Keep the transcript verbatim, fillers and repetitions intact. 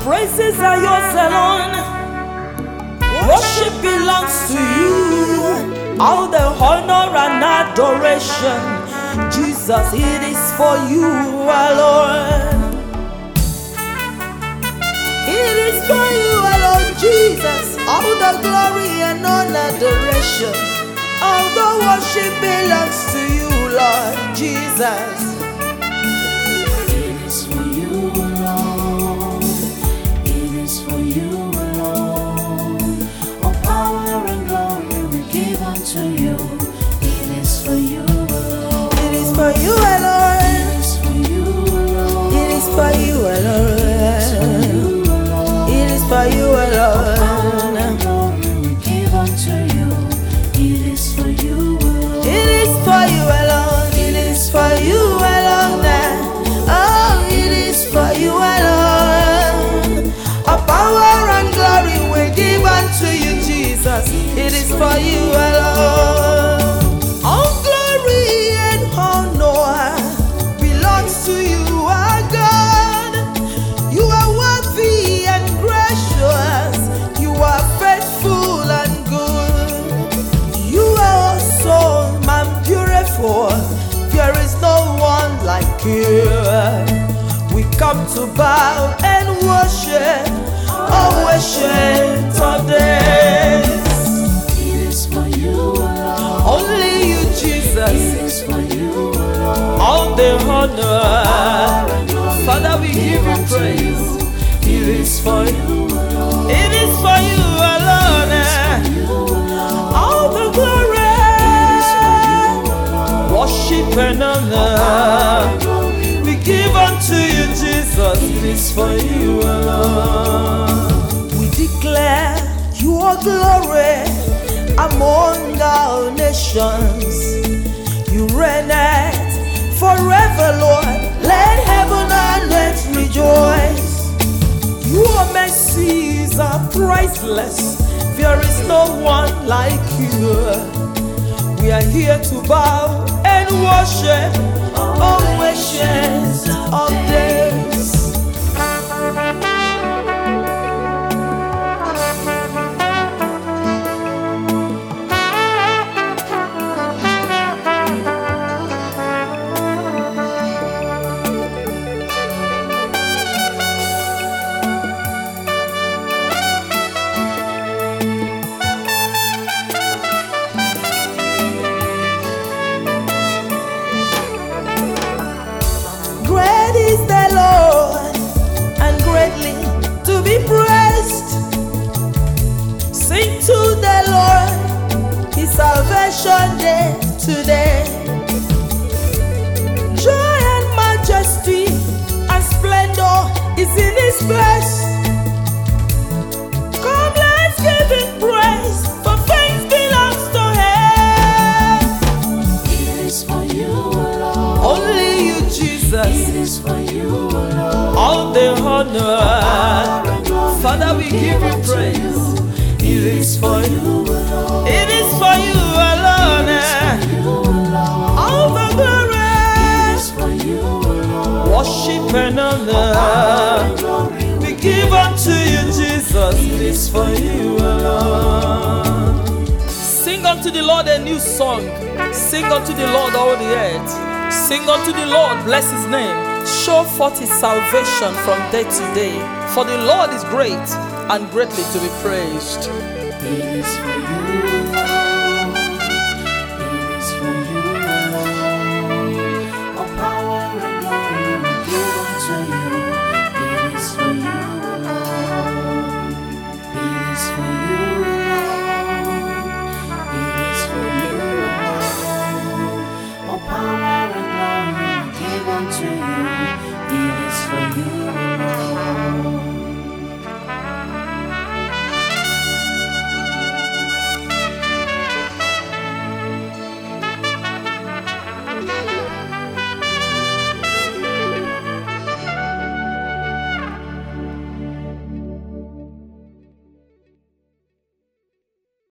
Praises are yours alone. Worship belongs to you. All the honor and adoration, Jesus, it is for you alone. It is for you alone, Jesus. All the glory and all adoration, all the worship belongs to you, Lord Jesus. It is for you alone. It is for you alone. All power and glory we give unto you. It is for you alone. It is for you alone. It is for you alone. It is for you alone. It is for you alone. It is for you alone. It is for you alone. Oh, it is for you alone. Our power and glory we give unto you, Jesus. It is for you alone. All glory and honor belongs to you, our God. You are worthy and gracious. You are faithful and good. You are awesome and beautiful. There is no one like you. We come to bow and worship, oh worship of days. It is for you alone. Only you, Jesus. It is for you alone. All the honor, Father, we give you praise. It is for you. It is for you alone. All the glory, worship and honor, we give unto you, Jesus. It is for you alone. We declare your glory among our nations. You reign forever, Lord. Let heaven and earth rejoice. Your mercies are priceless. There is no one like you. We are here to bow and worship, oh worship of days. Great is the Lord and greatly to be praised. Sing to the Lord His salvation day today. Joy and majesty and splendor is in His place. Come, let's give Him praise, for praise belongs to Him. It is for you alone. Only you, Jesus. It is for you alone. All the honor, Father, we give you praise. It is for you. It is for you alone. All the glory, worship and honor, we give unto you, Jesus. It is for you alone. Sing unto the Lord a new song. Sing unto the Lord all the earth. Sing unto the Lord, bless His name. Show forth His salvation from day to day. For the Lord is great and greatly to be praised. It is for you